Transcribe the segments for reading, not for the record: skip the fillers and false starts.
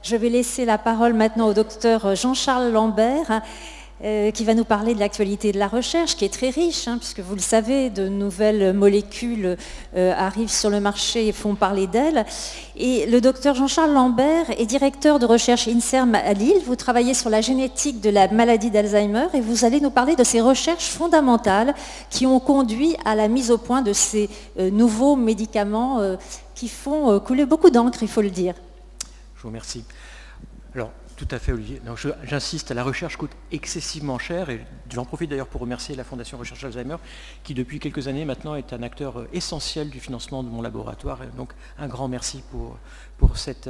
Je vais laisser la parole maintenant au docteur Jean-Charles Lambert, qui va nous parler de l'actualité de la recherche, qui est très riche, puisque vous le savez, de nouvelles molécules arrivent sur le marché et font parler d'elles. Et le docteur Jean-Charles Lambert est directeur de recherche INSERM à Lille. Vous travaillez sur la génétique de la maladie d'Alzheimer et vous allez nous parler de ces recherches fondamentales qui ont conduit à la mise au point de ces nouveaux médicaments qui font couler beaucoup d'encre, il faut le dire. Je vous remercie. Alors, tout à fait, Olivier. J'insiste, la recherche coûte excessivement cher et j'en profite d'ailleurs pour remercier la Fondation Recherche Alzheimer qui, depuis quelques années maintenant, est un acteur essentiel du financement de mon laboratoire. Et donc, un grand merci pour cet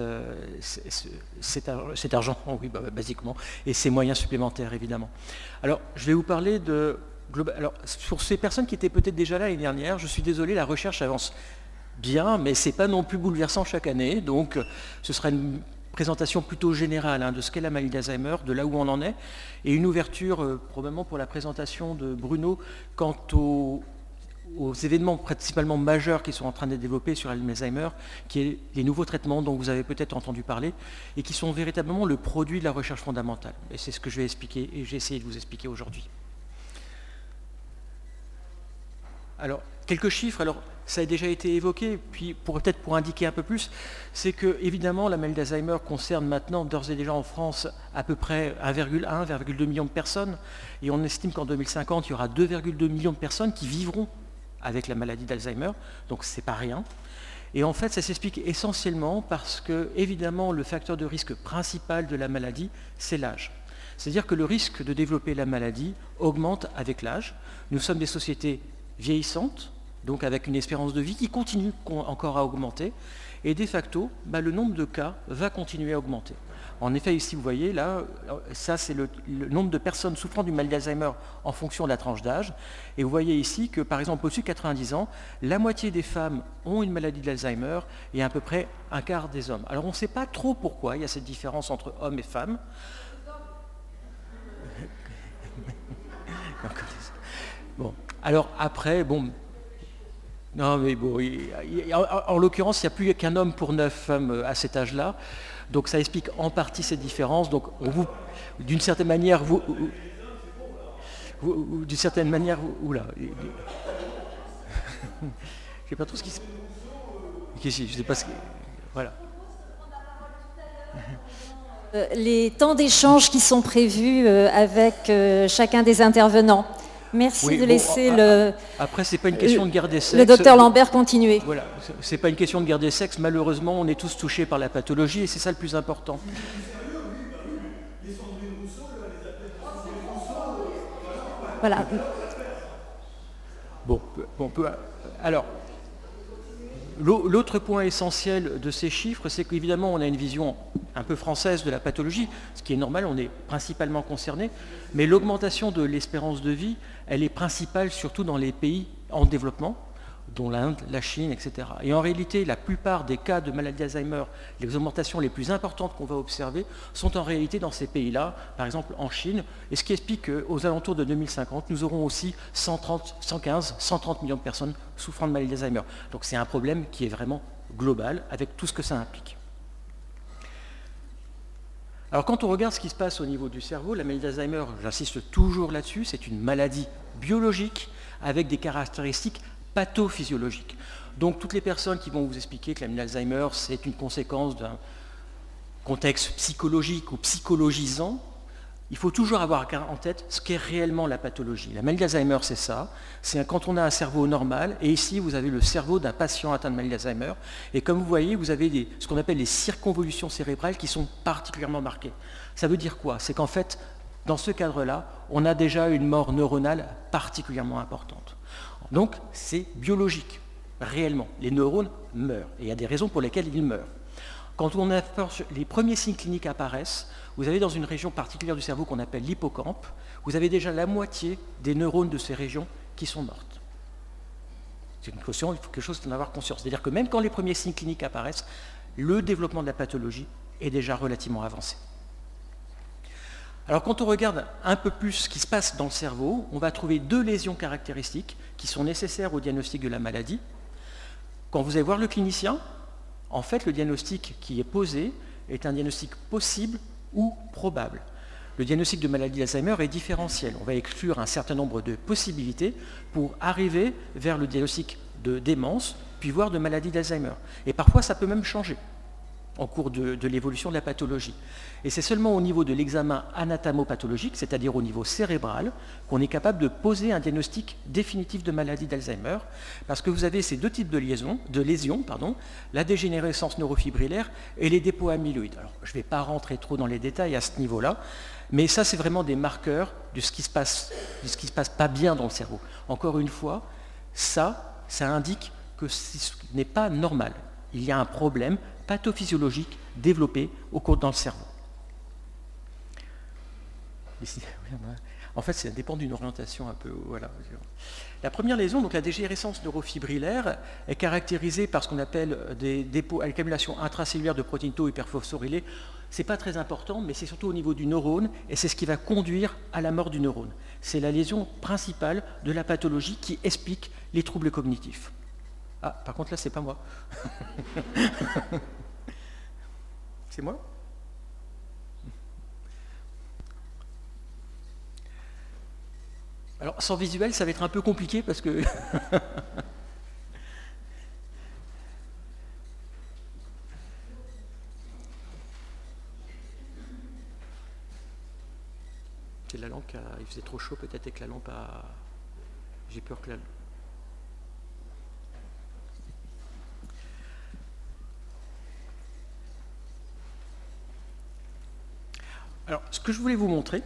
argent, oui, basiquement, et ces moyens supplémentaires, évidemment. Alors, je vais vous parler de... Alors, pour ces personnes qui étaient peut-être déjà là l'année dernière, je suis désolé, la recherche avance bien, mais ce n'est pas non plus bouleversant chaque année. Donc, ce sera une présentation plutôt générale de ce qu'est la maladie d'Alzheimer, de là où on en est, et une ouverture probablement pour la présentation de Bruno quant aux événements principalement majeurs qui sont en train d'être développés sur l'Alzheimer, qui est les nouveaux traitements dont vous avez peut-être entendu parler, et qui sont véritablement le produit de la recherche fondamentale. Et c'est ce que je vais expliquer, et j'ai essayé de vous expliquer aujourd'hui. Alors, quelques chiffres. Alors, ça a déjà été évoqué, puis peut-être pour indiquer un peu plus, c'est que évidemment la maladie d'Alzheimer concerne maintenant d'ores et déjà en France à peu près 1,2 million de personnes, et on estime qu'en 2050 il y aura 2,2 millions de personnes qui vivront avec la maladie d'Alzheimer, donc c'est pas rien. Et en fait ça s'explique essentiellement parce que évidemment le facteur de risque principal de la maladie c'est l'âge. C'est-à-dire que le risque de développer la maladie augmente avec l'âge. Nous sommes des sociétés vieillissantes, donc avec une espérance de vie qui continue encore à augmenter, et de facto, le nombre de cas va continuer à augmenter. En effet, ici, vous voyez, là, ça c'est le nombre de personnes souffrant d'une maladie d'Alzheimer en fonction de la tranche d'âge, et vous voyez ici que, par exemple, au-dessus de 90 ans, la moitié des femmes ont une maladie d'Alzheimer, et à peu près un quart des hommes. Alors on ne sait pas trop pourquoi il y a cette différence entre hommes et femmes. Bon, alors après, bon... Non, mais bon, en l'occurrence, il n'y a plus qu'un homme pour 9 femmes à cet âge-là. Donc ça explique en partie cette différence. Donc d'une certaine manière, d'une certaine manière, oula. Je ne sais pas trop ce qui se... Je sais pas ce qui... Voilà. Les temps d'échange qui sont prévus avec chacun des intervenants. Merci de laisser après, c'est pas une question de garder sexe. Le docteur Lambert continuer. Voilà, c'est pas une question de garder sexe. Malheureusement, on est tous touchés par la pathologie et c'est ça le plus important. Voilà. Bon, alors, l'autre point essentiel de ces chiffres, c'est qu'évidemment, on a une vision un peu française de la pathologie, ce qui est normal, on est principalement concerné, mais l'augmentation de l'espérance de vie, elle est principale surtout dans les pays en développement, dont l'Inde, la Chine, etc. Et en réalité, la plupart des cas de maladie d'Alzheimer, les augmentations les plus importantes qu'on va observer, sont en réalité dans ces pays-là, par exemple en Chine, et ce qui explique qu'aux alentours de 2050, nous aurons aussi 130 millions de personnes souffrant de maladie d'Alzheimer. Donc c'est un problème qui est vraiment global, avec tout ce que ça implique. Alors quand on regarde ce qui se passe au niveau du cerveau, la maladie d'Alzheimer, j'insiste toujours là-dessus, c'est une maladie biologique avec des caractéristiques pathophysiologiques. Donc toutes les personnes qui vont vous expliquer que la maladie d'Alzheimer, c'est une conséquence d'un contexte psychologique ou psychologisant, il faut toujours avoir en tête ce qu'est réellement la pathologie. La maladie d'Alzheimer, c'est ça. C'est quand on a un cerveau normal, et ici, vous avez le cerveau d'un patient atteint de maladie d'Alzheimer, et comme vous voyez, vous avez ce qu'on appelle les circonvolutions cérébrales qui sont particulièrement marquées. Ça veut dire quoi? C'est qu'en fait, dans ce cadre-là, on a déjà une mort neuronale particulièrement importante. Donc, c'est biologique, réellement. Les neurones meurent, et il y a des raisons pour lesquelles ils meurent. Quand les premiers signes cliniques apparaissent, vous avez dans une région particulière du cerveau qu'on appelle l'hippocampe, vous avez déjà la moitié des neurones de ces régions qui sont mortes. C'est une question, il faut quelque chose d'en avoir conscience. C'est-à-dire que même quand les premiers signes cliniques apparaissent, le développement de la pathologie est déjà relativement avancé. Alors quand on regarde un peu plus ce qui se passe dans le cerveau, on va trouver 2 lésions caractéristiques qui sont nécessaires au diagnostic de la maladie. Quand vous allez voir le clinicien, en fait le diagnostic qui est posé est un diagnostic possible ou probable. Le diagnostic de maladie d'Alzheimer est différentiel. On va exclure un certain nombre de possibilités pour arriver vers le diagnostic de démence, puis voire de maladie d'Alzheimer. Et parfois, ça peut même changer en cours de l'évolution de la pathologie. Et c'est seulement au niveau de l'examen anatomopathologique, c'est-à-dire au niveau cérébral, qu'on est capable de poser un diagnostic définitif de maladie d'Alzheimer, parce que vous avez ces deux types de lésions, la dégénérescence neurofibrillaire et les dépôts amyloïdes. Alors, je ne vais pas rentrer trop dans les détails à ce niveau-là, mais ça, c'est vraiment des marqueurs de ce qui se passe pas bien dans le cerveau. Encore une fois, ça indique que ce n'est pas normal. Il y a un problème pathophysiologique développé dans le cerveau. En fait, ça dépend d'une orientation un peu. Voilà. La première lésion, donc la dégénérescence neurofibrillaire, est caractérisée par ce qu'on appelle des dépôts à l'accumulation intracellulaire de protéines tau hyperphosphorylées. Ce n'est pas très important, mais c'est surtout au niveau du neurone, et c'est ce qui va conduire à la mort du neurone. C'est la lésion principale de la pathologie qui explique les troubles cognitifs. Ah, par contre, là, c'est pas moi. C'est moi ? Alors, sans visuel, ça va être un peu compliqué parce que... C'est la lampe il faisait trop chaud peut-être et que la lampe a... J'ai peur que la... Alors, ce que je voulais vous montrer,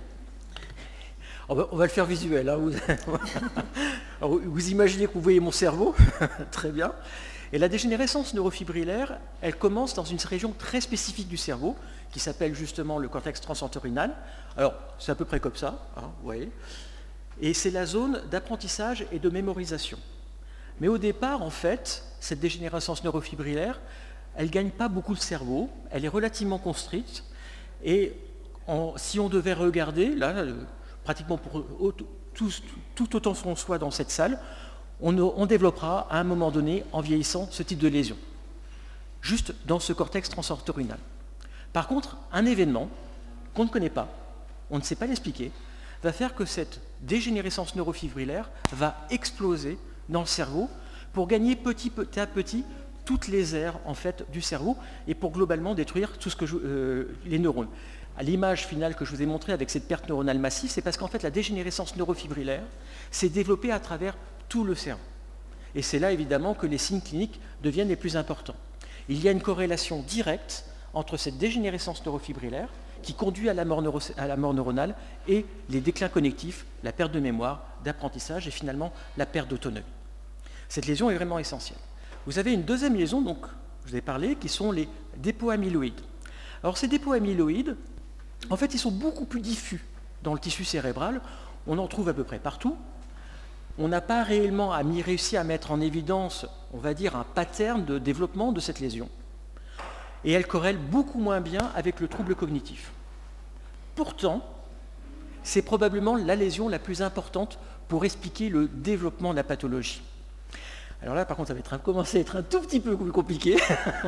on va le faire visuel. Hein, alors, vous imaginez que vous voyez mon cerveau, très bien. Et la dégénérescence neurofibrillaire, elle commence dans une région très spécifique du cerveau, qui s'appelle justement le cortex transentorhinal. Alors, c'est à peu près comme ça, hein, vous voyez. Et c'est la zone d'apprentissage et de mémorisation. Mais au départ, en fait, cette dégénérescence neurofibrillaire, elle ne gagne pas beaucoup de cerveau, elle est relativement construite, et si on devait regarder, là, pratiquement pour tout autant qu'on soit dans cette salle, on développera à un moment donné, en vieillissant, ce type de lésion, juste dans ce cortex transentorhinal. Par contre, un événement qu'on ne connaît pas, on ne sait pas l'expliquer, va faire que cette dégénérescence neurofibrillaire va exploser dans le cerveau pour gagner petit à petit toutes les aires en fait, du cerveau et pour globalement détruire tout les neurones. À l'image finale que je vous ai montrée avec cette perte neuronale massive, c'est parce qu'en fait la dégénérescence neurofibrillaire s'est développée à travers tout le cerveau. Et c'est là évidemment que les signes cliniques deviennent les plus importants. Il y a une corrélation directe entre cette dégénérescence neurofibrillaire qui conduit à la mort neuronale et les déclins cognitifs, la perte de mémoire, d'apprentissage et finalement la perte d'autonomie. Cette lésion est vraiment essentielle. Vous avez une deuxième lésion, donc je vous ai parlé, qui sont les dépôts amyloïdes. Alors ces dépôts amyloïdes, en fait, ils sont beaucoup plus diffus dans le tissu cérébral. On en trouve à peu près partout. On n'a pas réellement réussi à mettre en évidence, on va dire, un pattern de développement de cette lésion. Et elle corrèle beaucoup moins bien avec le trouble cognitif. Pourtant, c'est probablement la lésion la plus importante pour expliquer le développement de la pathologie. Alors là, par contre, ça va commencer à être un tout petit peu plus compliqué.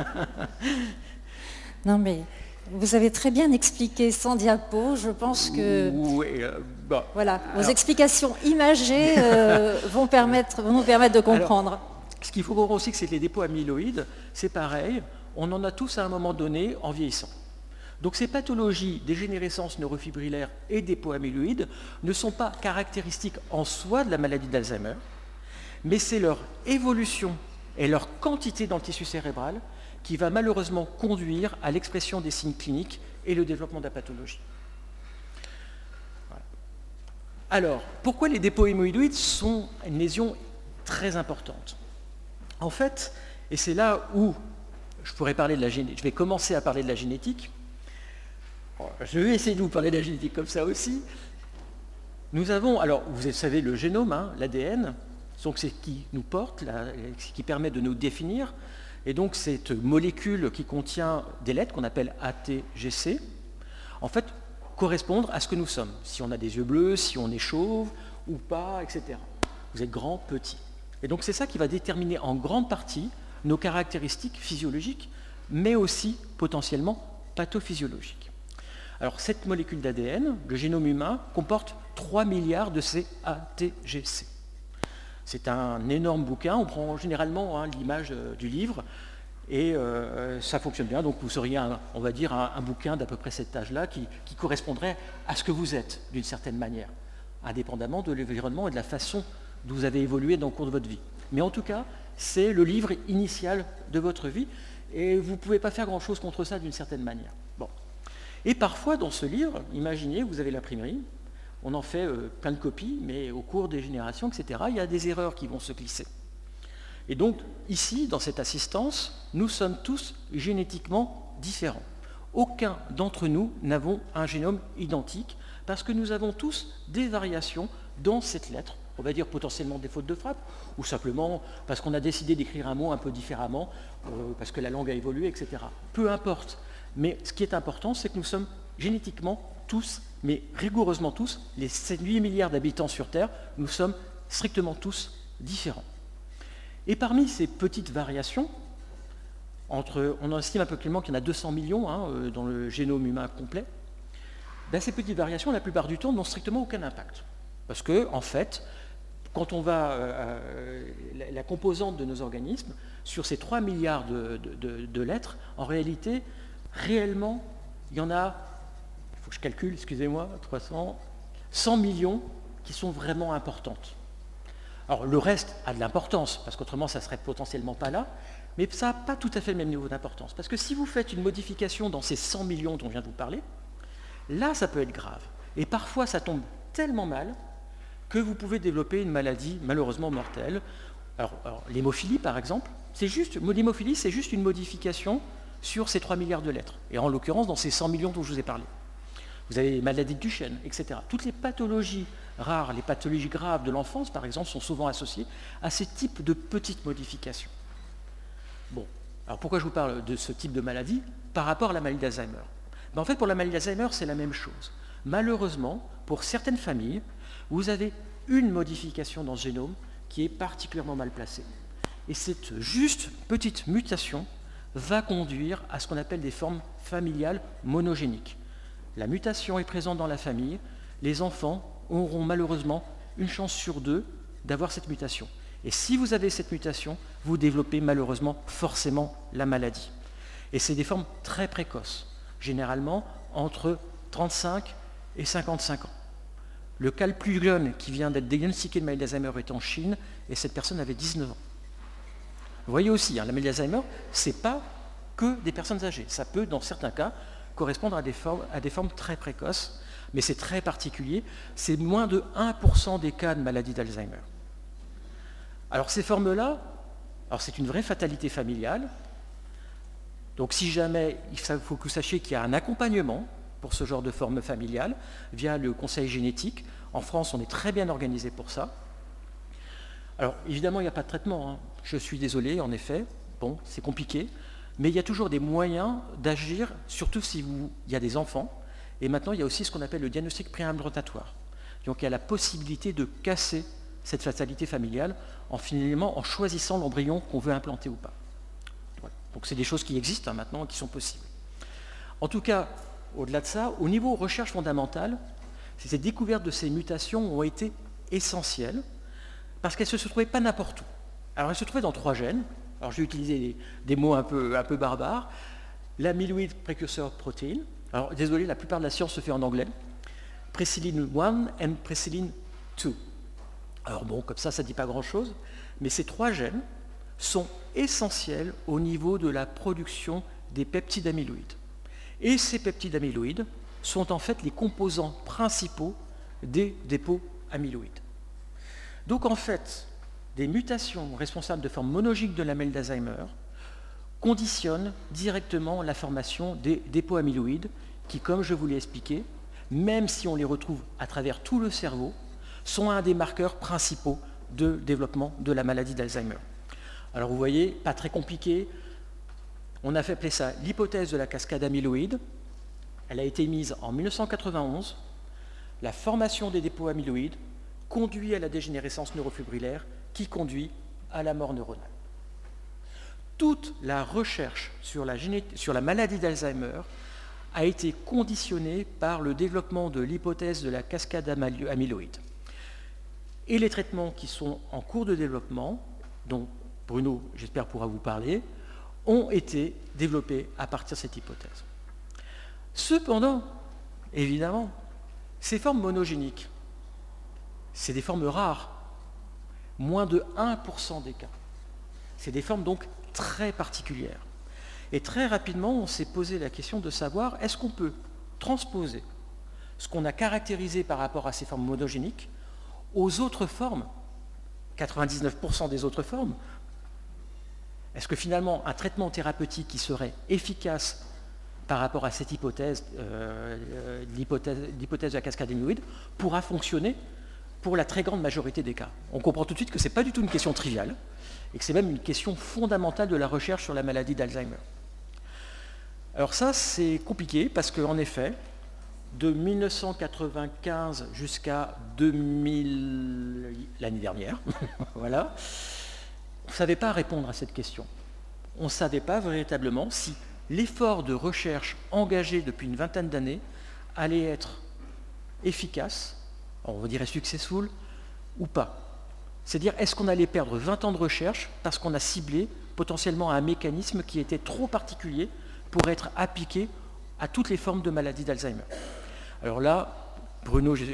Non, mais vous avez très bien expliqué sans diapo. Je pense que voilà, vos explications imagées vont nous permettre de comprendre. Alors, ce qu'il faut voir aussi, c'est que les dépôts amyloïdes, c'est pareil, on en a tous à un moment donné en vieillissant. Donc ces pathologies, dégénérescence neurofibrillaire et dépôts amyloïdes, ne sont pas caractéristiques en soi de la maladie d'Alzheimer, mais c'est leur évolution et leur quantité dans le tissu cérébral qui va malheureusement conduire à l'expression des signes cliniques et le développement de la pathologie. Voilà. Alors, pourquoi les dépôts amyloïdes sont une lésion très importante ? En fait, et c'est là où je pourrais parler de la génétique, je vais commencer à parler de la génétique. Je vais essayer de vous parler de la génétique comme ça aussi. Nous avons, alors vous savez le génome, hein, l'ADN, donc c'est ce qui nous porte, ce qui permet de nous définir. Et donc cette molécule qui contient des lettres qu'on appelle ATGC, en fait, correspondent à ce que nous sommes. Si on a des yeux bleus, si on est chauve ou pas, etc. Vous êtes grand, petit. Et donc c'est ça qui va déterminer en grande partie nos caractéristiques physiologiques, mais aussi potentiellement pathophysiologiques. Alors cette molécule d'ADN, le génome humain, comporte 3 milliards de CATGC. C'est un énorme bouquin, on prend généralement l'image du livre, et ça fonctionne bien, donc vous auriez, on va dire, un bouquin d'à peu près cet âge-là qui correspondrait à ce que vous êtes, d'une certaine manière, indépendamment de l'environnement et de la façon dont vous avez évolué dans le cours de votre vie. Mais en tout cas, c'est le livre initial de votre vie, et vous ne pouvez pas faire grand-chose contre ça d'une certaine manière. Bon. Et parfois, dans ce livre, imaginez, vous avez l'imprimerie, on en fait plein de copies, mais au cours des générations, etc., il y a des erreurs qui vont se glisser. Et donc, ici, dans cette assistance, nous sommes tous génétiquement différents. Aucun d'entre nous n'avons un génome identique, parce que nous avons tous des variations dans cette lettre, on va dire potentiellement des fautes de frappe, ou simplement parce qu'on a décidé d'écrire un mot un peu différemment, parce que la langue a évolué, etc. Peu importe. Mais ce qui est important, c'est que nous sommes génétiquement tous, mais rigoureusement tous, les 8 milliards d'habitants sur Terre, nous sommes strictement tous différents. Et parmi ces petites variations, on estime actuellement qu'il y en a 200 millions dans le génome humain complet, ces petites variations, la plupart du temps, n'ont strictement aucun impact. Parce que, en fait, quand on va la composante de nos organismes, sur ces 3 milliards de lettres, en réalité, réellement, il y en a, il faut que je calcule, excusez-moi, 100 millions qui sont vraiment importantes. Alors le reste a de l'importance, parce qu'autrement ça ne serait potentiellement pas là, mais ça n'a pas tout à fait le même niveau d'importance. Parce que si vous faites une modification dans ces 100 millions dont je viens de vous parler, là ça peut être grave. Et parfois ça tombe tellement mal que vous pouvez développer une maladie malheureusement mortelle. Alors l'hémophilie par exemple, l'hémophilie c'est juste une modification sur ces 3 milliards de lettres, et en l'occurrence dans ces 100 millions dont je vous ai parlé. Vous avez les maladies de Duchenne, etc. Toutes les pathologies rares, les pathologies graves de l'enfance, par exemple, sont souvent associées à ces types de petites modifications. Bon, alors pourquoi je vous parle de ce type de maladie par rapport à la maladie d'Alzheimer ? En fait, pour la maladie d'Alzheimer, c'est la même chose. Malheureusement, pour certaines familles, vous avez une modification dans ce génome qui est particulièrement mal placée. Et cette juste petite mutation va conduire à ce qu'on appelle des formes familiales monogéniques. La mutation est présente dans la famille, les enfants auront malheureusement une chance sur 2 d'avoir cette mutation. Et si vous avez cette mutation, vous développez malheureusement forcément la maladie. Et c'est des formes très précoces, généralement entre 35 et 55 ans. Le cas le plus jeune qui vient d'être diagnostiqué de maladie d'Alzheimer est en Chine, et cette personne avait 19 ans. Vous voyez aussi, la maladie d'Alzheimer, ce n'est pas que des personnes âgées. Ça peut, dans certains cas, correspondre à des formes très précoces, mais c'est très particulier. C'est moins de 1% des cas de maladie d'Alzheimer. Alors ces formes-là, c'est une vraie fatalité familiale. Donc si jamais, il faut que vous sachiez qu'il y a un accompagnement pour ce genre de forme familiale via le conseil génétique. En France, on est très bien organisé pour ça. Alors évidemment, il n'y a pas de traitement. Je suis désolé, en effet. Bon, c'est compliqué. Mais il y a toujours des moyens d'agir, surtout s'il y a des enfants. Et maintenant, il y a aussi ce qu'on appelle le diagnostic préimplantatoire. Donc il y a la possibilité de casser cette fatalité familiale finalement en choisissant l'embryon qu'on veut implanter ou pas. Voilà. Donc c'est des choses qui existent maintenant et qui sont possibles. En tout cas, au-delà de ça, au niveau recherche fondamentale, ces découvertes de ces mutations ont été essentielles parce qu'elles ne se trouvaient pas n'importe où. Alors elles se trouvaient dans 3 gènes. Alors je vais utiliser des mots un peu barbares. L'amyloid precursor protein. Alors désolé, la plupart de la science se fait en anglais. Presilin 1 et Presilin 2. Alors bon, comme ça ne dit pas grand-chose. Mais ces 3 gènes sont essentiels au niveau de la production des peptides amyloïdes. Et ces peptides amyloïdes sont en fait les composants principaux des dépôts amyloïdes. Donc en fait, des mutations responsables de formes monogiques de la maladie d'Alzheimer conditionnent directement la formation des dépôts amyloïdes qui, comme je vous l'ai expliqué, même si on les retrouve à travers tout le cerveau, sont un des marqueurs principaux de développement de la maladie d'Alzheimer. Alors vous voyez, pas très compliqué, on a fait appeler ça l'hypothèse de la cascade amyloïde. Elle a été mise en 1991. La formation des dépôts amyloïdes conduit à la dégénérescence neurofibrillaire qui conduit à la mort neuronale. Toute la recherche sur la maladie d'Alzheimer a été conditionné par le développement de l'hypothèse de la cascade amyloïde. Et les traitements qui sont en cours de développement, dont Bruno, j'espère, pourra vous parler, ont été développés à partir de cette hypothèse. Cependant, évidemment, ces formes monogéniques, c'est des formes rares, moins de 1% des cas. C'est des formes donc très particulières. Et très rapidement, on s'est posé la question de savoir, est-ce qu'on peut transposer ce qu'on a caractérisé par rapport à ces formes monogéniques aux autres formes, 99% des autres formes. Est-ce que finalement un traitement thérapeutique qui serait efficace par rapport à cette hypothèse, l'hypothèse de la cascade amyloïde, pourra fonctionner pour la très grande majorité des cas? On comprend tout de suite que ce n'est pas du tout une question triviale et que c'est même une question fondamentale de la recherche sur la maladie d'Alzheimer. Alors ça, c'est compliqué parce qu'en effet, de 1995 jusqu'à 2000, l'année dernière, voilà, on ne savait pas répondre à cette question. On ne savait pas véritablement si l'effort de recherche engagé depuis une vingtaine d'années allait être efficace, on dirait successful, ou pas. C'est-à-dire, est-ce qu'on allait perdre 20 ans de recherche parce qu'on a ciblé potentiellement un mécanisme qui était trop particulier pour être appliqué à toutes les formes de maladie d'Alzheimer. Alors là, Bruno, je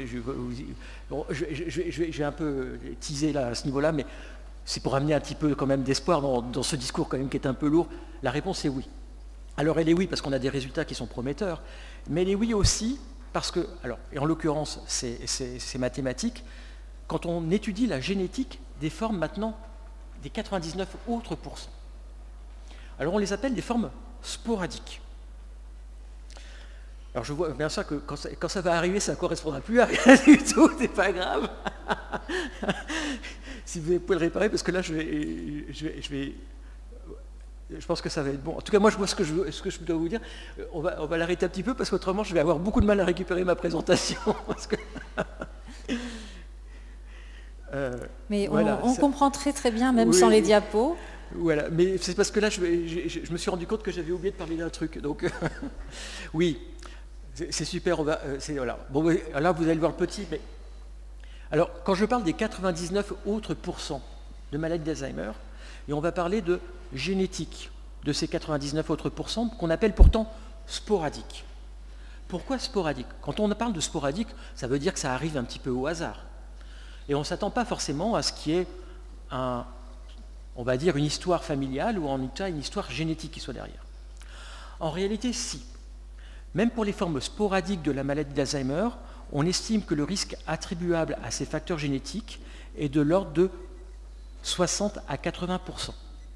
vais un peu teaser là, à ce niveau-là, mais c'est pour amener un petit peu quand même d'espoir dans ce discours quand même qui est un peu lourd. La réponse est oui. Alors elle est oui parce qu'on a des résultats qui sont prometteurs, mais elle est oui aussi parce que, alors, et en l'occurrence c'est mathématique, quand on étudie la génétique des formes maintenant des 99 autres %. Alors on les appelle des formes sporadiques. Alors je vois bien ça que quand ça va arriver, ça ne correspondra plus à rien du tout, c'est pas grave. Si vous pouvez le réparer, parce que là je pense que ça va être bon. En tout cas, moi je vois ce que je dois vous dire. On va l'arrêter un petit peu parce qu'autrement je vais avoir beaucoup de mal à récupérer ma présentation. Parce que mais voilà, on comprend très très bien, même sans les diapos. Voilà, mais c'est parce que là je me suis rendu compte que j'avais oublié de parler d'un truc. Donc oui. C'est super, voilà. Bon, là, vous allez voir le petit, mais... Alors, quand je parle des 99 autres % de maladies d'Alzheimer, et on va parler de génétique de ces 99 autres % qu'on appelle pourtant sporadiques. Pourquoi sporadique? Quand on parle de sporadique, ça veut dire que ça arrive un petit peu au hasard. Et on ne s'attend pas forcément à ce qu'il y ait on va dire, une histoire familiale ou en état une histoire génétique qui soit derrière. En réalité, si. Même pour les formes sporadiques de la maladie d'Alzheimer, on estime que le risque attribuable à ces facteurs génétiques est de l'ordre de 60 à 80 %.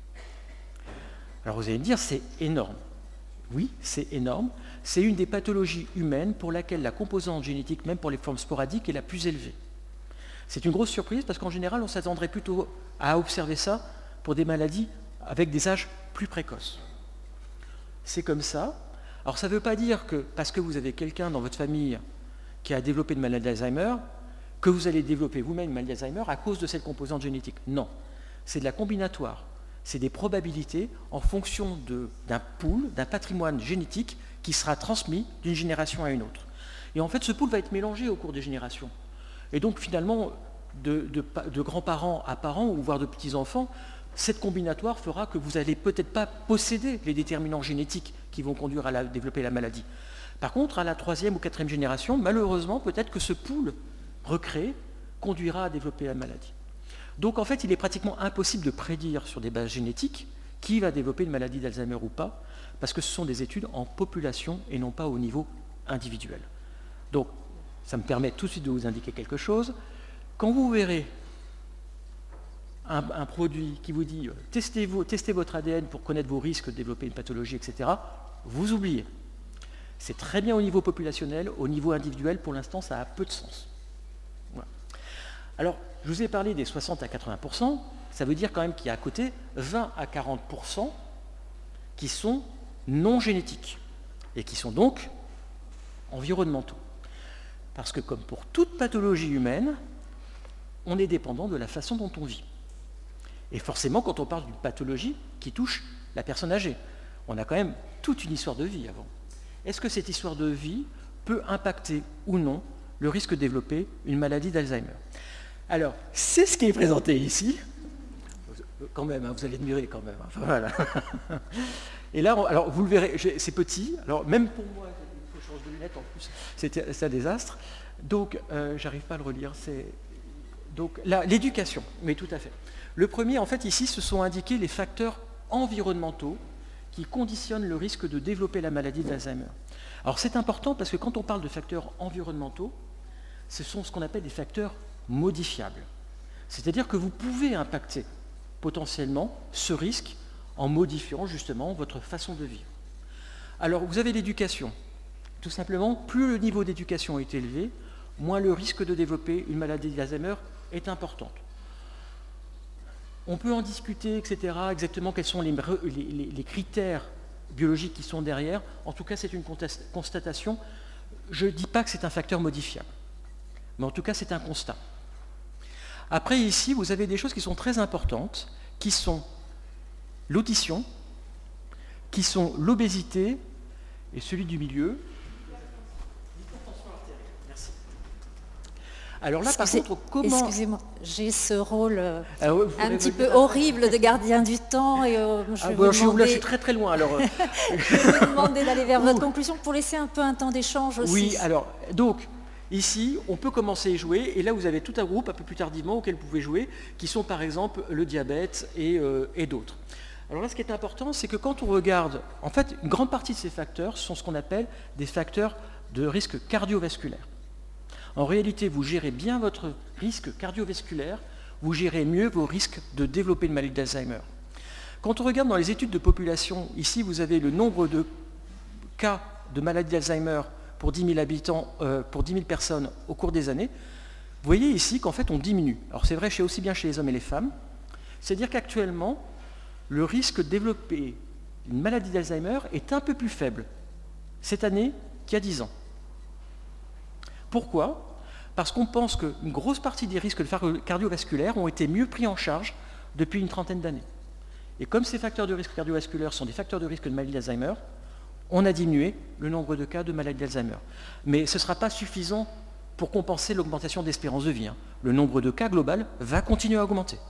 Alors vous allez me dire, c'est énorme. Oui, c'est énorme. C'est une des pathologies humaines pour laquelle la composante génétique, même pour les formes sporadiques, est la plus élevée. C'est une grosse surprise parce qu'en général, on s'attendrait plutôt à observer ça pour des maladies avec des âges plus précoces. C'est comme ça. Alors ça ne veut pas dire que parce que vous avez quelqu'un dans votre famille qui a développé une maladie d'Alzheimer, que vous allez développer vous-même une maladie d'Alzheimer à cause de cette composante génétique. Non, c'est de la combinatoire. C'est des probabilités en fonction d'un pool, d'un patrimoine génétique qui sera transmis d'une génération à une autre. Et en fait, ce pool va être mélangé au cours des générations. Et donc finalement, de grands-parents à parents, ou voire de petits-enfants, cette combinatoire fera que vous n'allez peut-être pas posséder les déterminants génétiques qui vont conduire à développer la maladie. Par contre, à la 3e ou 4e génération, malheureusement, peut-être que ce pool recréé conduira à développer la maladie. Donc en fait, il est pratiquement impossible de prédire sur des bases génétiques qui va développer une maladie d'Alzheimer ou pas, parce que ce sont des études en population et non pas au niveau individuel. Donc, ça me permet tout de suite de vous indiquer quelque chose. Quand vous verrez un produit qui vous dit testez votre ADN pour connaître vos risques de développer une pathologie, etc., vous oubliez. C'est très bien au niveau populationnel, au niveau individuel, pour l'instant, ça a peu de sens. Voilà. Alors, je vous ai parlé des 60 à 80 %, ça veut dire quand même qu'il y a à côté 20 à 40 % qui sont non génétiques et qui sont donc environnementaux. Parce que comme pour toute pathologie humaine, on est dépendant de la façon dont on vit. Et forcément, quand on parle d'une pathologie qui touche la personne âgée, on a quand même toute une histoire de vie avant. est-ce que cette histoire de vie peut impacter ou non le risque de développer une maladie d'Alzheimer? Alors, c'est ce qui est présenté ici. Quand même, hein, vous allez admirer quand même. Enfin, voilà. Et là, alors vous le verrez, c'est petit. Alors même pour moi, il faut changer de lunettes en plus. C'est un désastre. Donc, j'arrive pas à le relire. Donc là, l'éducation. Oui, tout à fait. Le premier, en fait, ici, ce sont indiqués les facteurs environnementaux qui conditionnent le risque de développer la maladie d'Alzheimer. Alors c'est important parce que quand on parle de facteurs environnementaux, ce sont ce qu'on appelle des facteurs modifiables. C'est-à-dire que vous pouvez impacter potentiellement ce risque en modifiant justement votre façon de vivre. Alors vous avez l'éducation. Tout simplement, plus le niveau d'éducation est élevé, moins le risque de développer une maladie d'Alzheimer est importante. On peut en discuter, etc., exactement quels sont les critères biologiques qui sont derrière. En tout cas, c'est une constatation. Je ne dis pas que c'est un facteur modifiable, mais en tout cas, c'est un constat. Après, ici, vous avez des choses qui sont très importantes, qui sont l'audition, qui sont l'obésité, et celui du milieu. Merci. Alors là, par contre, comment... Excusez-moi, j'ai ce rôle un petit peu horrible de gardien du temps, et je suis très très loin, alors... je vais vous demander d'aller vers votre conclusion pour laisser un peu un temps d'échange aussi. Oui, alors, donc... Ici, on peut commencer à jouer, et là vous avez tout un groupe un peu plus tardivement auquel vous pouvez jouer, qui sont par exemple le diabète et d'autres. Alors là, ce qui est important, c'est que quand on regarde, en fait, une grande partie de ces facteurs sont ce qu'on appelle des facteurs de risque cardiovasculaire. En réalité, vous gérez bien votre risque cardiovasculaire, vous gérez mieux vos risques de développer une maladie d'Alzheimer. Quand on regarde dans les études de population, ici vous avez le nombre de cas de maladie d'Alzheimer pour 10 000 habitants, pour 10 000 personnes au cours des années, vous voyez ici qu'en fait on diminue. Alors c'est vrai aussi bien chez les hommes et les femmes, c'est-à-dire qu'actuellement, le risque de développer une maladie d'Alzheimer est un peu plus faible cette année qu'il y a 10 ans. Pourquoi? Parce qu'on pense qu'une grosse partie des risques cardiovasculaires ont été mieux pris en charge depuis une trentaine d'années. Et comme ces facteurs de risque cardiovasculaire sont des facteurs de risque de maladie d'Alzheimer, on a diminué le nombre de cas de maladie d'Alzheimer. Mais ce ne sera pas suffisant pour compenser l'augmentation d'espérance de vie. Le nombre de cas global va continuer à augmenter.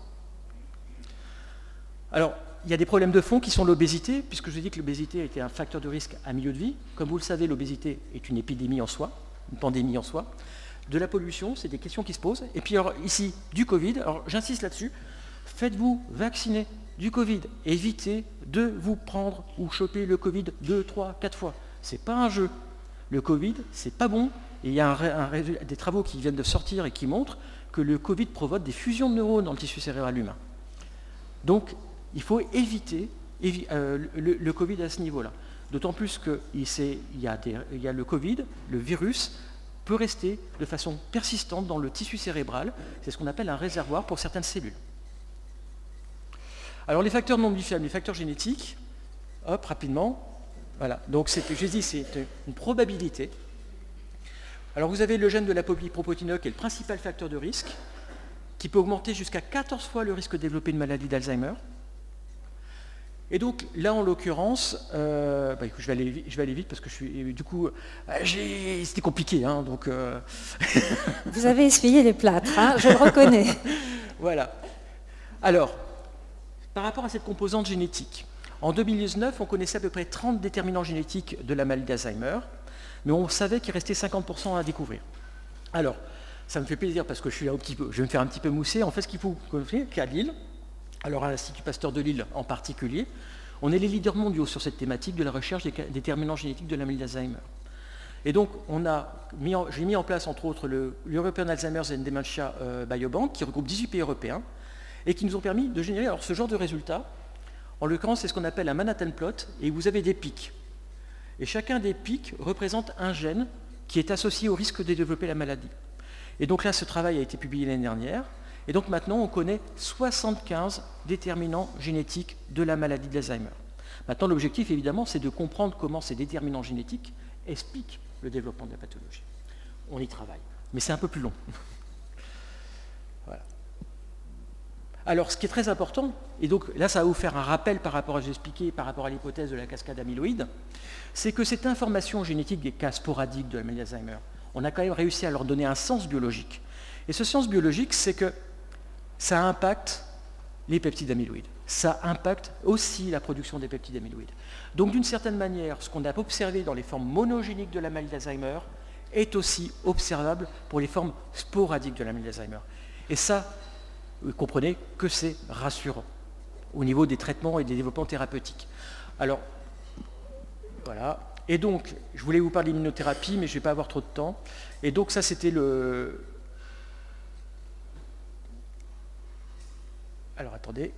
Alors, il y a des problèmes de fond qui sont l'obésité, puisque je vous ai dit que l'obésité était un facteur de risque à milieu de vie. Comme vous le savez, l'obésité est une épidémie en soi, une pandémie en soi. De la pollution, c'est des questions qui se posent. Et puis alors, ici, du Covid, alors j'insiste là-dessus, faites-vous vacciner du Covid. Évitez de vous prendre ou choper le Covid 2, 3, 4 fois. Ce n'est pas un jeu. Le Covid, c'est pas bon. Et il y a des travaux qui viennent de sortir et qui montrent que le Covid provoque des fusions de neurones dans le tissu cérébral humain. Donc, il faut éviter le Covid à ce niveau-là. D'autant plus qu'il y a le Covid, le virus, peut rester de façon persistante dans le tissu cérébral. C'est ce qu'on appelle un réservoir pour certaines cellules. Alors les facteurs non modifiables, les facteurs génétiques, hop, rapidement, voilà. Donc c'est une probabilité. Alors vous avez le gène de la polyprotéine qui est le principal facteur de risque, qui peut augmenter jusqu'à 14 fois le risque de développer une maladie d'Alzheimer. Et donc là en l'occurrence, je vais aller vite parce que c'était compliqué, hein, donc. Vous avez essuyé les plâtres, hein, je le reconnais. Voilà. Alors. Par rapport à cette composante génétique, en 2019, on connaissait à peu près 30 déterminants génétiques de la maladie d'Alzheimer, mais on savait qu'il restait 50% à découvrir. Alors, ça me fait plaisir parce que je vais me faire un petit peu mousser. En fait, ce qu'il faut connaître, qu'à Lille, alors à l'Institut Pasteur de Lille en particulier, on est les leaders mondiaux sur cette thématique de la recherche des déterminants génétiques de la maladie d'Alzheimer. Et donc, j'ai mis en place, entre autres, l'European Alzheimer's and Dementia Biobank, qui regroupe 18 pays européens, et qui nous ont permis de générer ce genre de résultats. En l'occurrence, c'est ce qu'on appelle un Manhattan plot, et vous avez des pics. Et chacun des pics représente un gène qui est associé au risque de développer la maladie. Et donc là, ce travail a été publié l'année dernière, et donc maintenant, on connaît 75 déterminants génétiques de la maladie d'Alzheimer. Maintenant, l'objectif, évidemment, c'est de comprendre comment ces déterminants génétiques expliquent le développement de la pathologie. On y travaille, mais c'est un peu plus long. Voilà. Alors, ce qui est très important, et donc là, ça va vous faire un rappel par rapport à ce que j'ai expliqué, par rapport à l'hypothèse de la cascade amyloïde, c'est que cette information génétique des cas sporadiques de la maladie d'Alzheimer, on a quand même réussi à leur donner un sens biologique. Et ce sens biologique, c'est que ça impacte les peptides amyloïdes. Ça impacte aussi la production des peptides amyloïdes. Donc, d'une certaine manière, ce qu'on a observé dans les formes monogéniques de la maladie d'Alzheimer est aussi observable pour les formes sporadiques de la maladie d'Alzheimer. Et ça, vous comprenez que c'est rassurant au niveau des traitements et des développements thérapeutiques. Alors, voilà. Et donc, je voulais vous parler d'immunothérapie, mais je ne vais pas avoir trop de temps. Et donc, ça, c'était le... Alors, attendez.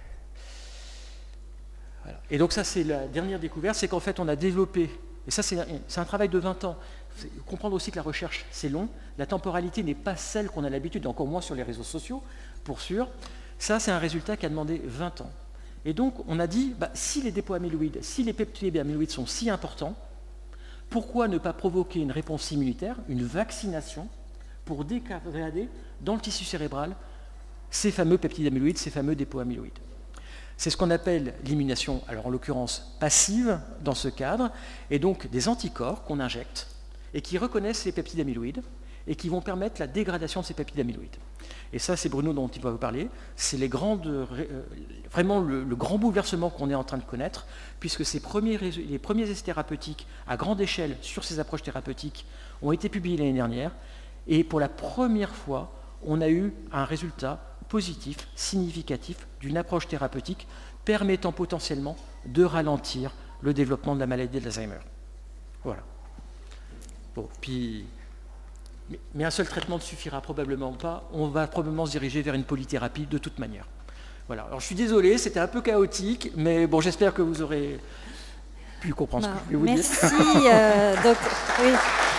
Voilà. Et donc, ça, c'est la dernière découverte, c'est qu'en fait, on a développé, et ça, c'est un travail de 20 ans, comprendre aussi que la recherche, c'est long, la temporalité n'est pas celle qu'on a l'habitude, encore moins sur les réseaux sociaux, pour sûr. Ça, c'est un résultat qui a demandé 20 ans. Et donc, on a dit, si les dépôts amyloïdes, si les peptides amyloïdes sont si importants, pourquoi ne pas provoquer une réponse immunitaire, une vaccination, pour dégrader dans le tissu cérébral ces fameux peptides amyloïdes, ces fameux dépôts amyloïdes. C'est ce qu'on appelle l'immunisation, alors en l'occurrence passive dans ce cadre, et donc des anticorps qu'on injecte et qui reconnaissent les peptides amyloïdes et qui vont permettre la dégradation de ces peptides amyloïdes. Et ça, c'est Bruno dont il va vous parler. C'est vraiment le grand bouleversement qu'on est en train de connaître, puisque les premiers essais thérapeutiques à grande échelle sur ces approches thérapeutiques ont été publiés l'année dernière, et pour la première fois, on a eu un résultat positif, significatif, d'une approche thérapeutique permettant potentiellement de ralentir le développement de la maladie d'Alzheimer. Voilà. Bon, puis... Mais un seul traitement ne suffira probablement pas. On va probablement se diriger vers une polythérapie de toute manière. Voilà. Alors je suis désolé, c'était un peu chaotique, mais bon, j'espère que vous aurez pu comprendre ce que je voulais vous dire. Merci, docteur. Oui.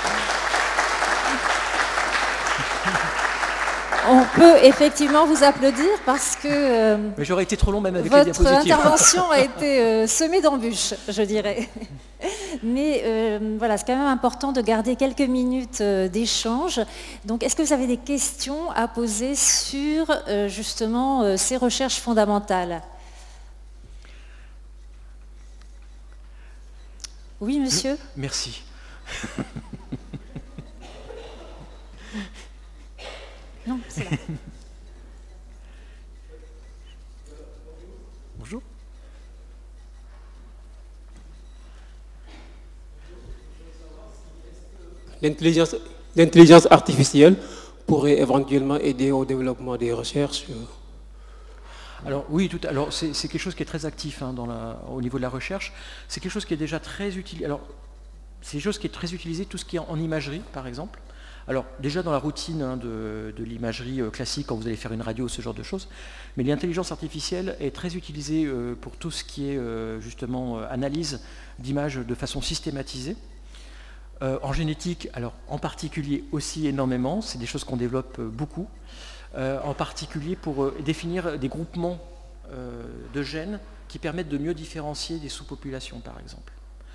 On peut effectivement vous applaudir parce que mais j'aurais été trop long même avec les diapositives. Votre intervention a été semée d'embûches, je dirais. Mais voilà, c'est quand même important de garder quelques minutes d'échange. Donc, est-ce que vous avez des questions à poser sur justement ces recherches fondamentales? Oui, monsieur? Merci. Non, c'est là. Bonjour. L'intelligence artificielle pourrait éventuellement aider au développement des recherches. Alors oui, alors c'est quelque chose qui est très actif au niveau de la recherche. C'est quelque chose qui est déjà très utilisé. Alors c'est quelque chose qui est très utilisé, tout ce qui est en imagerie, par exemple. Alors déjà dans la routine de l'imagerie classique, quand vous allez faire une radio, ce genre de choses, mais l'intelligence artificielle est très utilisée pour tout ce qui est justement analyse d'images de façon systématisée. En génétique, alors en particulier aussi énormément, c'est des choses qu'on développe beaucoup, en particulier pour définir des groupements de gènes qui permettent de mieux différencier des sous-populations par exemple.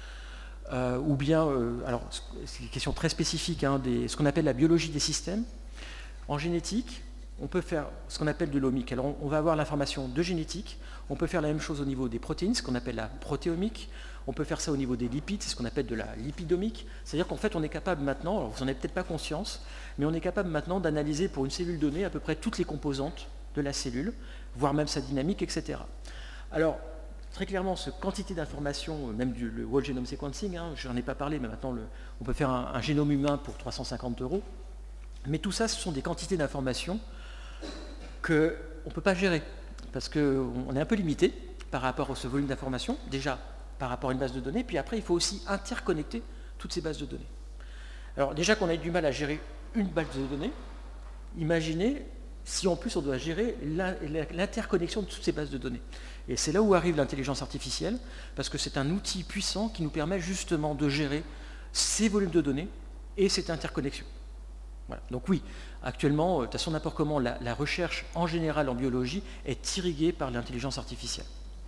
Ou bien, alors c'est une question très spécifique, ce qu'on appelle la biologie des systèmes. En génétique, on peut faire ce qu'on appelle de l'omique. Alors on va avoir l'information de génétique, on peut faire la même chose au niveau des protéines, ce qu'on appelle la protéomique, on peut faire ça au niveau des lipides, c'est ce qu'on appelle de la lipidomique. C'est-à-dire qu'en fait on est capable maintenant, alors vous n'en avez peut-être pas conscience, mais on est capable maintenant d'analyser pour une cellule donnée à peu près toutes les composantes de la cellule, voire même sa dynamique, etc. Alors, très clairement, cette quantité d'informations, même le Whole Genome Sequencing, je n'en ai pas parlé, mais maintenant on peut faire un génome humain pour 350 €. Mais tout ça, ce sont des quantités d'informations qu'on ne peut pas gérer, parce qu'on est un peu limité par rapport à ce volume d'informations, déjà par rapport à une base de données, puis après il faut aussi interconnecter toutes ces bases de données. Alors déjà qu'on a du mal à gérer une base de données, imaginez si en plus on doit gérer l'interconnexion de toutes ces bases de données. Et c'est là où arrive l'intelligence artificielle, parce que c'est un outil puissant qui nous permet justement de gérer ces volumes de données et cette interconnexion. Voilà. Donc oui, actuellement, de toute façon, n'importe comment, la recherche en général en biologie est irriguée par l'intelligence artificielle.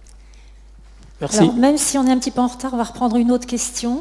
Merci. Alors, même si on est un petit peu en retard, on va reprendre une autre question.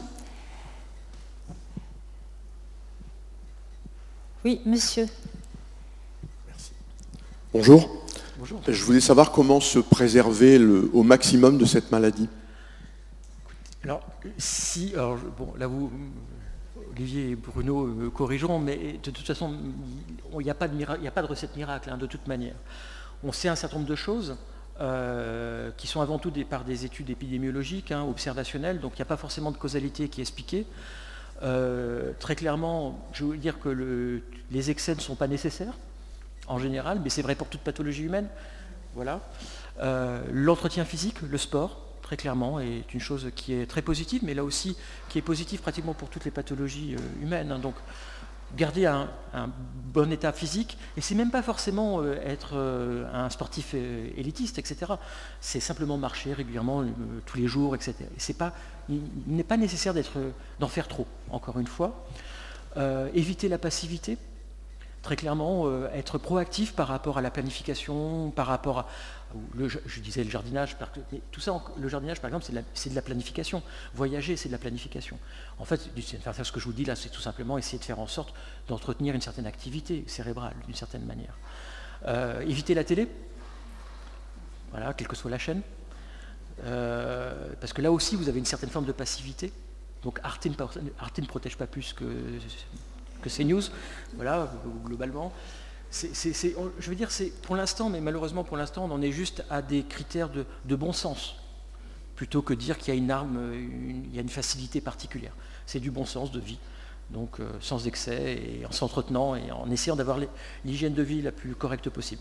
Oui, monsieur. Bonjour. Bonjour. Je voulais savoir comment se préserver au maximum de cette maladie. Alors, là vous, Olivier et Bruno me corrigeront, mais de toute façon, il n'y a pas de recette miracle, de toute manière. On sait un certain nombre de choses qui sont avant tout par des études épidémiologiques, observationnelles, donc il n'y a pas forcément de causalité qui est expliquée. Très clairement, je veux dire que les excès ne sont pas nécessaires, en général, mais c'est vrai pour toute pathologie humaine. Voilà. L'entretien physique, le sport, très clairement, est une chose qui est très positive, mais là aussi qui est positive pratiquement pour toutes les pathologies humaines. Donc garder un bon état physique, et c'est même pas forcément être un sportif élitiste, etc. C'est simplement marcher régulièrement tous les jours, etc. Et il n'est pas nécessaire d'en faire trop, encore une fois. Éviter la passivité. Très clairement, être proactif par rapport à la planification, par rapport à, je disais le jardinage, tout ça, le jardinage par exemple, c'est de la planification. Voyager, c'est de la planification. En fait, ce que je vous dis là, c'est tout simplement essayer de faire en sorte d'entretenir une certaine activité cérébrale, d'une certaine manière. Éviter la télé, voilà, quelle que soit la chaîne, parce que là aussi, vous avez une certaine forme de passivité. Donc Arte ne protège pas plus que CNews, voilà, globalement. Je veux dire, c'est pour l'instant, mais malheureusement pour l'instant, on en est juste à des critères de bon sens, plutôt que dire qu'il y a une arme, il y a une facilité particulière. C'est du bon sens de vie, donc sans excès, et en s'entretenant, et en essayant d'avoir l'hygiène de vie la plus correcte possible.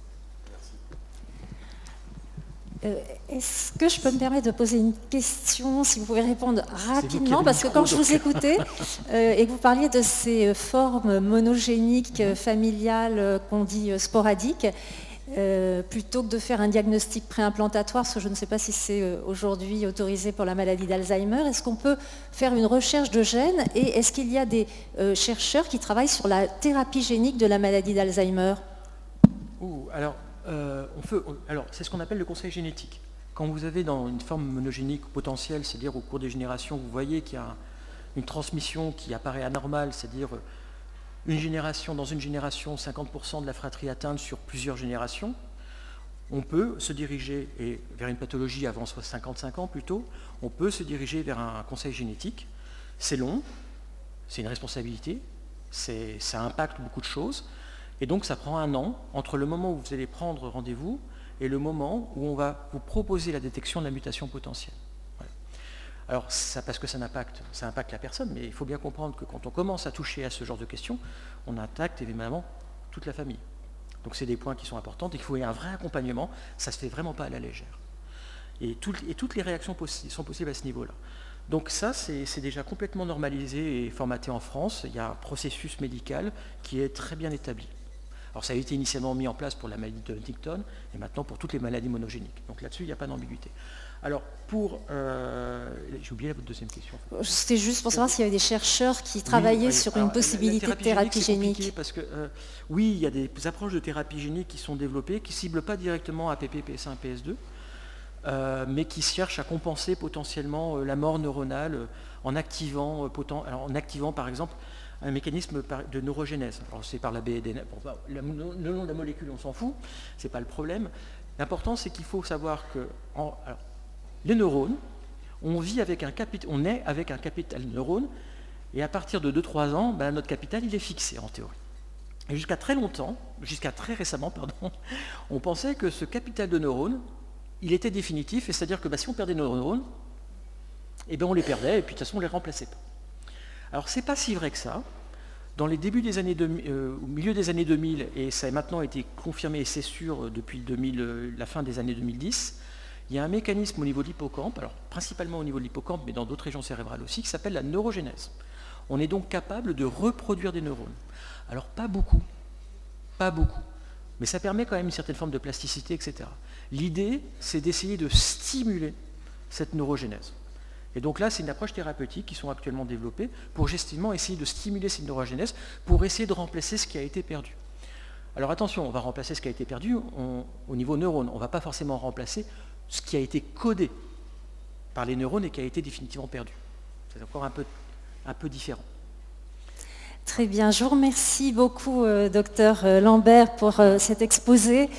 Est-ce que je peux me permettre de poser une question, si vous pouvez répondre rapidement, parce que quand je vous écoutais et que vous parliez de ces formes monogéniques, familiales, qu'on dit sporadiques, plutôt que de faire un diagnostic préimplantatoire, parce que je ne sais pas si c'est aujourd'hui autorisé pour la maladie d'Alzheimer, est-ce qu'on peut faire une recherche de gènes et est-ce qu'il y a des chercheurs qui travaillent sur la thérapie génique de la maladie d'Alzheimer ? Alors, c'est ce qu'on appelle le conseil génétique. Quand vous avez dans une forme monogénique potentielle, c'est-à-dire au cours des générations, vous voyez qu'il y a une transmission qui apparaît anormale, c'est-à-dire dans une génération, 50% de la fratrie atteinte sur plusieurs générations, on peut se diriger vers une pathologie avant 55 ans plutôt, on peut se diriger vers un conseil génétique. C'est long, c'est une responsabilité, ça impacte beaucoup de choses. Et donc ça prend 1 an entre le moment où vous allez prendre rendez-vous et le moment où on va vous proposer la détection de la mutation potentielle. Voilà. Alors parce que ça impacte la personne, mais il faut bien comprendre que quand on commence à toucher à ce genre de questions, on impacte évidemment toute la famille. Donc c'est des points qui sont importants, et qu'il faut un vrai accompagnement, ça ne se fait vraiment pas à la légère. Et toutes les réactions sont possibles à ce niveau-là. Donc ça, c'est déjà complètement normalisé et formaté en France. Il y a un processus médical qui est très bien établi. Alors ça a été initialement mis en place pour la maladie de Huntington et maintenant pour toutes les maladies monogéniques. Donc là-dessus, il n'y a pas d'ambiguïté. Alors j'ai oublié votre deuxième question. C'était juste pour savoir s'il y avait des chercheurs qui travaillaient sur une possibilité de thérapie génique. Parce que oui, il y a des approches de thérapie génique qui sont développées, qui ne ciblent pas directement APP, PS1, PS2, mais qui cherchent à compenser potentiellement la mort neuronale en activant par exemple un mécanisme de neurogénèse. Alors c'est par la BDNF. Le nom de la molécule, on s'en fout, c'est pas le problème. L'important, c'est qu'il faut savoir que les neurones, on est avec un capital de neurones, et à partir de 2-3 ans, notre capital il est fixé en théorie. Et jusqu'à très récemment, on pensait que ce capital de neurones, il était définitif, et c'est-à-dire que si on perdait nos neurones, on les perdait, et puis de toute façon on ne les remplaçait pas. Alors c'est pas si vrai que ça. Dans les débuts des années au milieu des années 2000, et ça a maintenant été confirmé, et c'est sûr depuis la fin des années 2010, il y a un mécanisme au niveau de l'hippocampe, alors principalement au niveau de l'hippocampe, mais dans d'autres régions cérébrales aussi, qui s'appelle la neurogénèse. On est donc capable de reproduire des neurones. Alors pas beaucoup, mais ça permet quand même une certaine forme de plasticité, etc. L'idée, c'est d'essayer de stimuler cette neurogénèse. Et donc là, c'est une approche thérapeutique qui sont actuellement développées pour justement essayer de stimuler cette neurogénèse pour essayer de remplacer ce qui a été perdu. Alors attention, on va remplacer ce qui a été perdu au niveau neurone. On ne va pas forcément remplacer ce qui a été codé par les neurones et qui a été définitivement perdu. C'est encore un peu différent. Très bien, je vous remercie beaucoup, docteur Lambert, pour cet exposé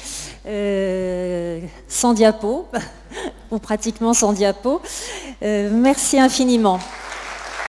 sans diapo, ou pratiquement sans diapo. Merci infiniment.